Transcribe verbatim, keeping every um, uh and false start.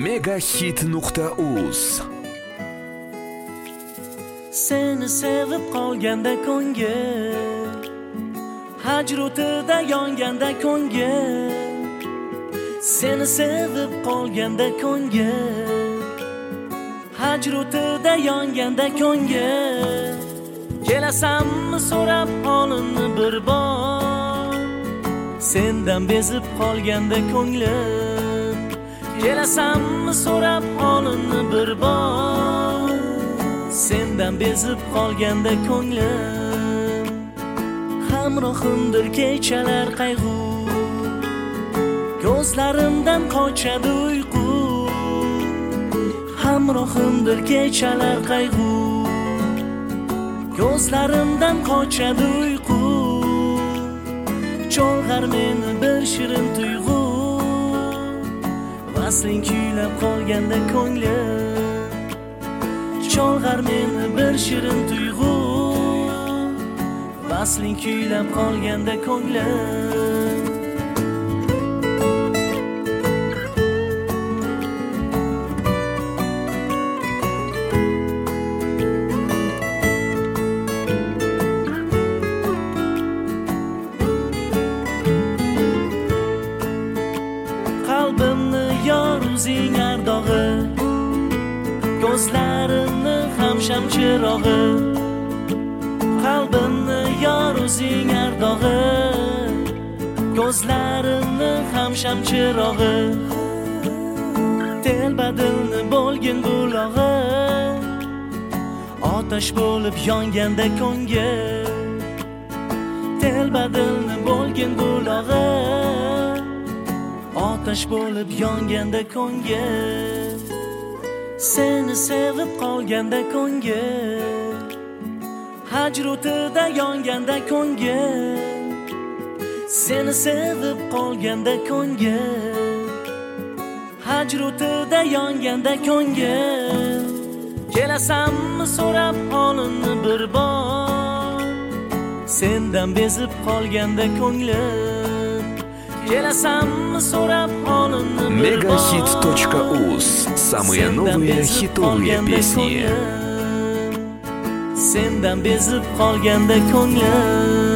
megahit nuqta uz. Seni sevib qolganda ko'ngil, hajr o'tida yonganda ko'ngil. Seni sevib qolganda ko'ngil, hajr o'tida yonganda ko'ngil. Kelasanmi so'rab holimni bir bor, sendan bezib qolganda ko'nglim. Kelasanmi so'rab holimni bir bor, sendan bezib qolganda ko'nglim. Hamrohimdir kechalar qayg'u, ko'zlarimdan qochadi uyqu. Hamrohimdir kechalar qayg'u, ko'zlarimdan qochadi uyqu. Cholg'ar meni bir shirin tuyg'u, vasling kuylab qolganda ko'nglim. Cholg'ar meni bir shirin tuyg'u, vasling kuylab qolganda ko'nglim. Qalbimni yor o'zing ardog'i, ko'zlarimni ham shamchirog'i. Qalbimni yor o'zing ardog'i, ko'zlarimni ham shamchirog'i. Telbadilni bo'lgin bulog'i, otash bo'lib yonganda ko'ngil. Telbadilni bo'lgin bulog'i, otash bo'lib yonganda ko'ngil. Seni sevib qolganda ko'ngil, hajr o'tida yonganda ko'ngil. Seni sevib qolganda ko'ngil, hajr o'tida yonganda ko'ngil. Kelasanmi so'rab holimni bir bor, sendan bezib qolganda ko'nglim. Kelasanmi so'rab holimni bir bor, megahit точка уз. Самые новые хитовые песни. Sendan bezib qolganda ko'nglim.